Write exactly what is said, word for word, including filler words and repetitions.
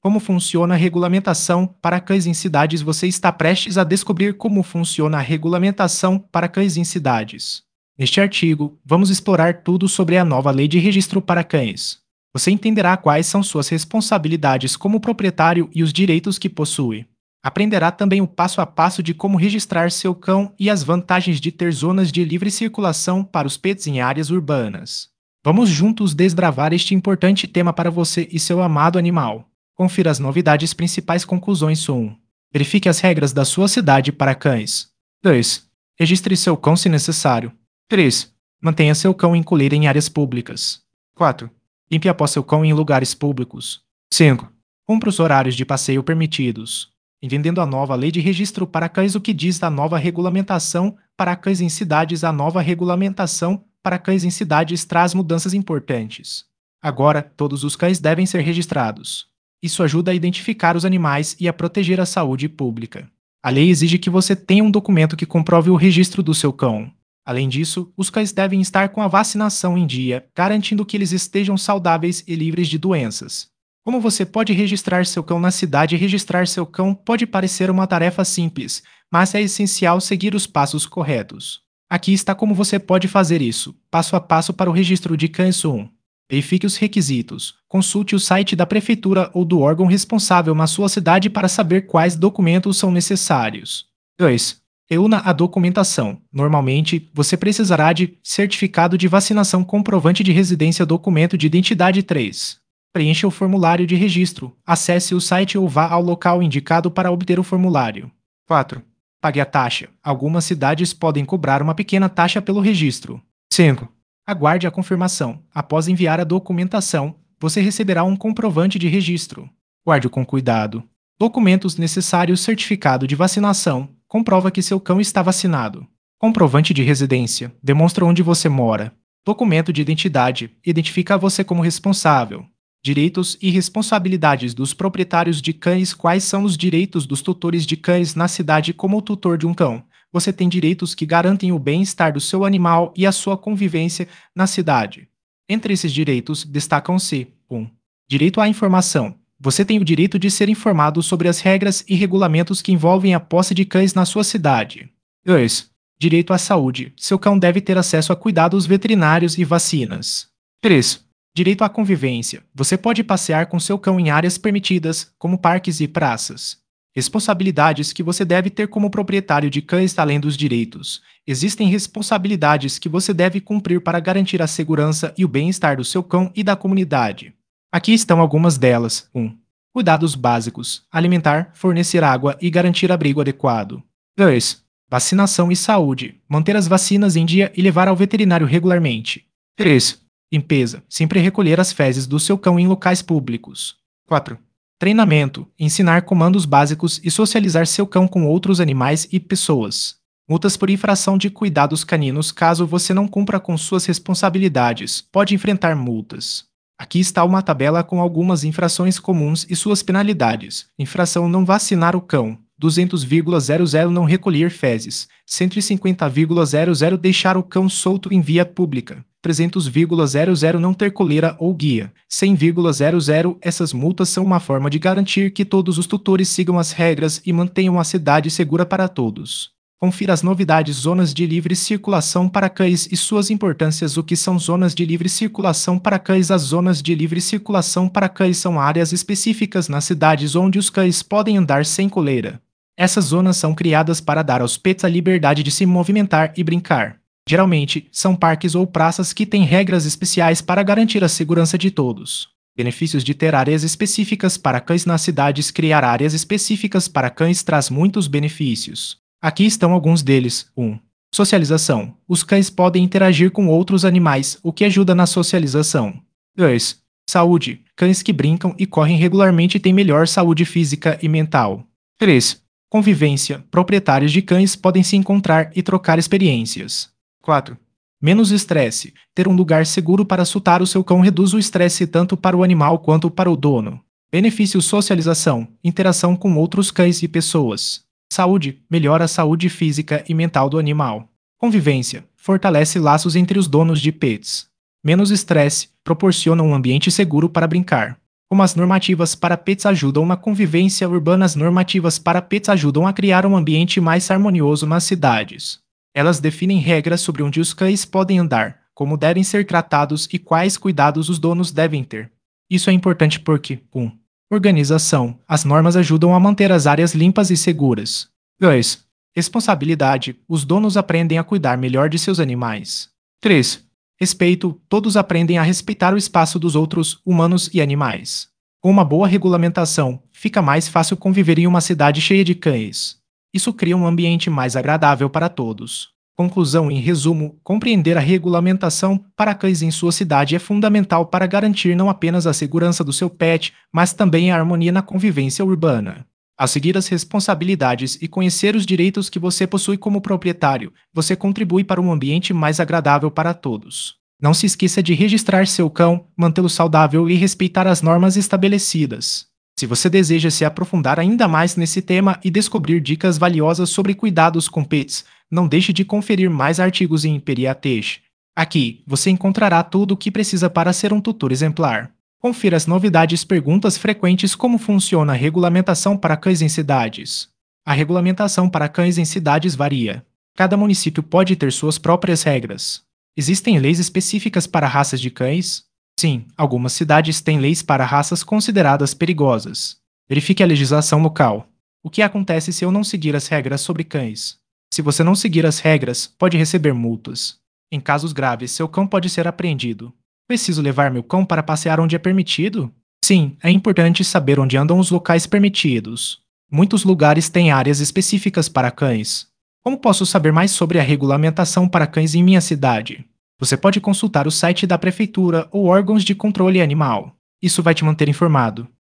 Como funciona a regulamentação para cães em cidades? Você está prestes a descobrir como funciona a regulamentação para cães em cidades. Neste artigo, vamos explorar tudo sobre a nova lei de registro para cães. Você entenderá quais são suas responsabilidades como proprietário e os direitos que possui. Aprenderá também o passo a passo de como registrar seu cão e as vantagens de ter zonas de livre circulação para os pets em áreas urbanas. Vamos juntos desbravar este importante tema para você e seu amado animal. Confira as novidades principais. Conclusões. um. Verifique as regras da sua cidade para cães. dois. Registre seu cão se necessário. três. Mantenha seu cão em coleira em áreas públicas. quatro. Limpe após seu cão em lugares públicos. cinco. Cumpra os horários de passeio permitidos. Entendendo a nova lei de registro para cães, o que diz da nova regulamentação para cães em cidades? A nova regulamentação para cães em cidades traz mudanças importantes. Agora, todos os cães devem ser registrados. Isso ajuda a identificar os animais e a proteger a saúde pública. A lei exige que você tenha um documento que comprove o registro do seu cão. Além disso, os cães devem estar com a vacinação em dia, garantindo que eles estejam saudáveis e livres de doenças. Como você pode registrar seu cão na cidade? Registrar seu cão pode parecer uma tarefa simples, mas é essencial seguir os passos corretos. Aqui está como você pode fazer isso, passo a passo para o registro de cães. um. Verifique os requisitos. Consulte o site da prefeitura ou do órgão responsável na sua cidade para saber quais documentos são necessários. dois. Reúna a documentação. Normalmente, você precisará de certificado de vacinação, comprovante de residência, documento de identidade. três. Preencha o formulário de registro. Acesse o site ou vá ao local indicado para obter o formulário. quatro. Pague a taxa. Algumas cidades podem cobrar uma pequena taxa pelo registro. cinco. Aguarde a confirmação. Após enviar a documentação, você receberá um comprovante de registro. Guarde com cuidado. Documentos necessários: certificado de vacinação, comprova que seu cão está vacinado. Comprovante de residência, demonstra onde você mora. Documento de identidade, identifica você como responsável. Direitos e responsabilidades dos proprietários de cães. Quais são os direitos dos tutores de cães na cidade? Como o tutor de um cão, você tem direitos que garantem o bem-estar do seu animal e a sua convivência na cidade. Entre esses direitos, destacam-se: um. Direito à informação. Você tem o direito de ser informado sobre as regras e regulamentos que envolvem a posse de cães na sua cidade. dois. Direito à saúde. Seu cão deve ter acesso a cuidados veterinários e vacinas. três. Direito à convivência. Você pode passear com seu cão em áreas permitidas, como parques e praças. Responsabilidades que você deve ter como proprietário de cães. Além dos direitos, existem responsabilidades que você deve cumprir para garantir a segurança e o bem-estar do seu cão e da comunidade. Aqui estão algumas delas. um. Cuidados básicos. Alimentar, fornecer água e garantir abrigo adequado. dois. Vacinação e saúde. Manter as vacinas em dia e levar ao veterinário regularmente. três. Limpeza. Sempre recolher as fezes do seu cão em locais públicos. quatro. Treinamento. Ensinar comandos básicos e socializar seu cão com outros animais e pessoas. Multas por infração de cuidados caninos. Caso você não cumpra com suas responsabilidades, pode enfrentar multas. Aqui está uma tabela com algumas infrações comuns e suas penalidades. Infração: não vacinar o cão. duzentos vírgula zero zero Não recolher fezes. cento e cinquenta vírgula zero zero Deixar o cão solto em via pública. trezentos vírgula zero zero Não ter coleira ou guia. cem vírgula zero zero Essas multas são uma forma de garantir que todos os tutores sigam as regras e mantenham a cidade segura para todos. Confira as novidades. Zonas de livre circulação para cães e suas importâncias. O que são zonas de livre circulação para cães? As zonas de livre circulação para cães são áreas específicas nas cidades onde os cães podem andar sem coleira. Essas zonas são criadas para dar aos pets a liberdade de se movimentar e brincar. Geralmente, são parques ou praças que têm regras especiais para garantir a segurança de todos. Benefícios de ter áreas específicas para cães nas cidades. Criar áreas específicas para cães traz muitos benefícios. Aqui estão alguns deles. um. Socialização. Os cães podem interagir com outros animais, o que ajuda na socialização. dois. Saúde. Cães que brincam e correm regularmente têm melhor saúde física e mental. três. Convivência. Proprietários de cães podem se encontrar e trocar experiências. quatro. Menos estresse. Ter um lugar seguro para soltar o seu cão reduz o estresse tanto para o animal quanto para o dono. Benefícios: socialização. Interação com outros cães e pessoas. Saúde. Melhora a saúde física e mental do animal. Convivência. Fortalece laços entre os donos de pets. Menos estresse. Proporciona um ambiente seguro para brincar. Como as normativas para pets ajudam na convivência urbana, as normativas para pets ajudam a criar um ambiente mais harmonioso nas cidades. Elas definem regras sobre onde os cães podem andar, como devem ser tratados e quais cuidados os donos devem ter. Isso é importante porque, um. Organização. As normas ajudam a manter as áreas limpas e seguras. dois. Responsabilidade. Os donos aprendem a cuidar melhor de seus animais. três. Respeito. Todos aprendem a respeitar o espaço dos outros, humanos e animais. Com uma boa regulamentação, fica mais fácil conviver em uma cidade cheia de cães. Isso cria um ambiente mais agradável para todos. Conclusão: em resumo, compreender a regulamentação para cães em sua cidade é fundamental para garantir não apenas a segurança do seu pet, mas também a harmonia na convivência urbana. Ao seguir as responsabilidades e conhecer os direitos que você possui como proprietário, você contribui para um ambiente mais agradável para todos. Não se esqueça de registrar seu cão, mantê-lo saudável e respeitar as normas estabelecidas. Se você deseja se aprofundar ainda mais nesse tema e descobrir dicas valiosas sobre cuidados com pets, não deixe de conferir mais artigos em Pediatrics. Aqui, você encontrará tudo o que precisa para ser um tutor exemplar. Confira as novidades, perguntas frequentes, como funciona a regulamentação para cães em cidades. A regulamentação para cães em cidades varia. Cada município pode ter suas próprias regras. Existem leis específicas para raças de cães? Sim, algumas cidades têm leis para raças consideradas perigosas. Verifique a legislação local. O que acontece se eu não seguir as regras sobre cães? Se você não seguir as regras, pode receber multas. Em casos graves, seu cão pode ser apreendido. Preciso levar meu cão para passear onde é permitido? Sim, é importante saber onde andam os locais permitidos. Muitos lugares têm áreas específicas para cães. Como posso saber mais sobre a regulamentação para cães em minha cidade? Você pode consultar o site da prefeitura ou órgãos de controle animal. Isso vai te manter informado.